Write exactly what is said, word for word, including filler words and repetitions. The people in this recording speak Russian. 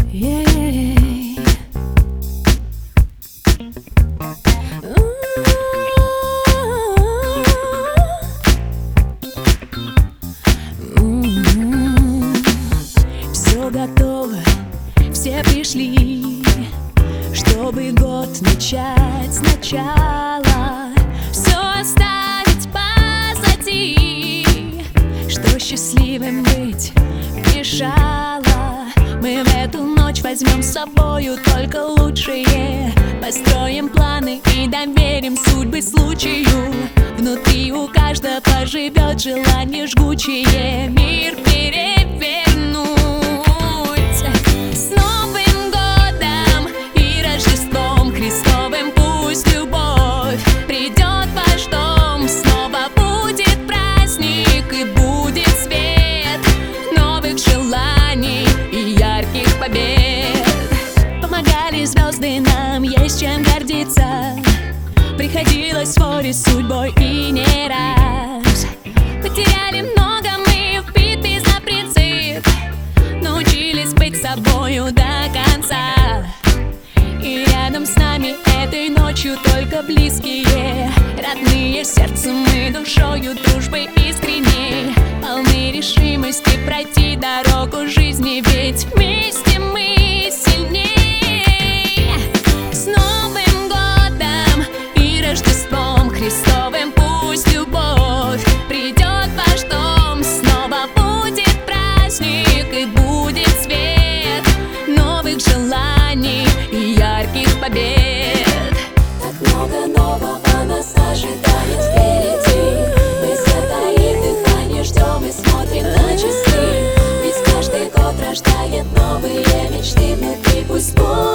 Ей. Все готово, все пришли, чтобы год начать сначала, все оставить позади, что счастливым быть мешало. Мы в эту ночь возьмем с собою только лучшее, построим планы и доверим судьбы случаю. Внутри у каждого живет желание жгучее мир перевернуть. С Новым годом и Рождеством Христовым пусть любовь придет в ваш дом. Снова будет праздник и будет свет новых желаний и ярких побед. Помогали звезды, нам есть чем гордиться. Приходилось спорить с судьбой и не раз. Потеряли много мы в битве за принцип, научились быть собою до конца. И рядом с нами этой ночью только близкие, родные сердцем и душою, дружбой искренней, полны решимости пройти дорогу жизни, ведь вместе мы сильней. С Новым годом и Рождеством Христовым пусть любовь придет в ваш дом. Снова будет праздник и будет свет новых желаний и ярких побед. Так много нового нас ожидает впереди. Мы затаив дыхание ждем и смотрим на часы, ведь каждый год рождает новые мечты внутри. Пусть будет